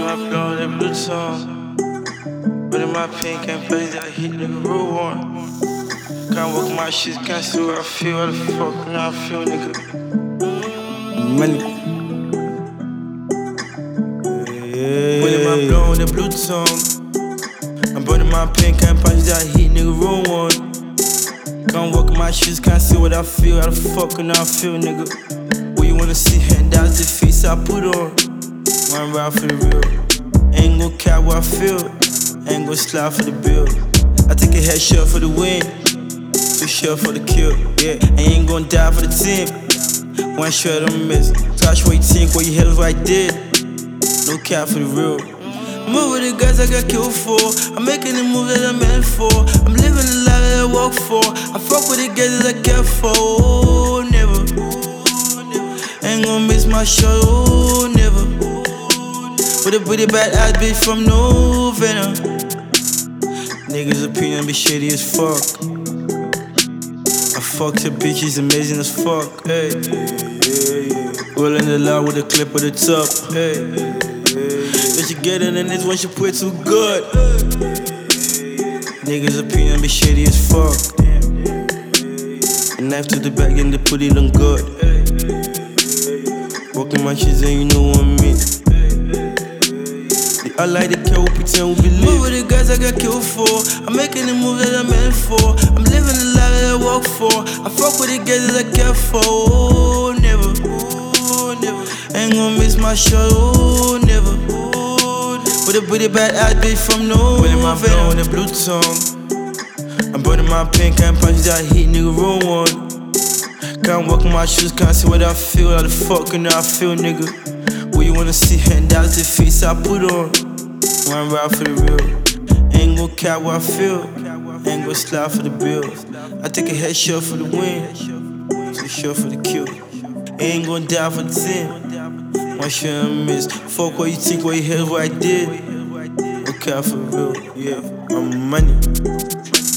my blow, that blue tongue. But in my pink and face, I hit nigga real one. Can't walk my shit, can't see what I feel. What the fuck now I feel, nigga? Money. But in my blow, that blue tongue. I'm burning my pink and punch that heat, nigga real one. Can't walk my shoes, can't see what I feel. How the fuck now I feel, nigga? What you wanna see? And that's the face I put on. One ride for the real. Ain't gon' care what I feel. Ain't gon' slide for the bill. I take a headshot for the win. 2 shots for the kill. Yeah, I ain't gon' die for the team. 1 shot on miss. Touch what you think, what you head was what I did. No cap for the real. Move with the guys I got killed for. I'm making the move that I'm meant for. I'm living the life that I work for. I fuck with the guys that I care for. Oh, never. Ain't gon' miss my shot. Oh, never. With a pretty bad ass bitch from Novena. Niggas' opinion be shitty as fuck. I fucked her bitch, she's amazing as fuck. Hey, rolling the line with a clip at the top. Hey. Then she get it and this one she put too good. Niggas' opinion be shitty as fuck. A knife to the back and they put it on good. Walking my shit and you know what I mean. I like the kill, pretend we believe. Move with the guys I got killed for. I'm making the move that I'm meant for. I'm living the life that I work for. I fuck with the guys that I care for. Oh, never. Ain't gon' miss my shot. Oh, never. With a pretty bad ass bitch from Novena. Burning my blow with a blue tongue. I'm burning my pink and punch that heat, nigga real one. Can't walk in my shoes, can't see what I feel. How the fuck now I feel, nigga? What you wanna see? And that's the face I put on. One ride for the real. Ain't gon' care what I feel. Ain't gon' slide for the bill. I take a headshot for the win. 2 shots for the kill. Ain't gon' die for the team. 1 shot I miss. Fuck what you think, what you heard, what I did. No care for real, yeah. I'm money.